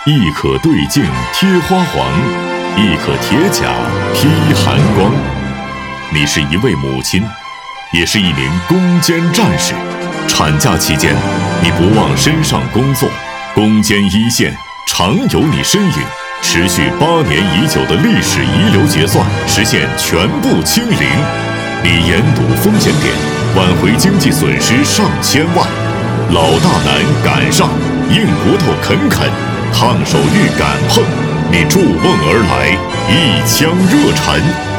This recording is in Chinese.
亦可对镜贴花黄，亦可铁甲披寒光。你是一位母亲，也是一名攻坚战士。产假期间，你不忘身上工作，攻坚一线，常有你身影。持续8年已久的历史遗留结算实现全部清零。你严堵风险点，挽回经济损失上千万。老大难赶上，硬骨头啃啃，烫手玉敢碰。你筑梦而来，一腔热忱。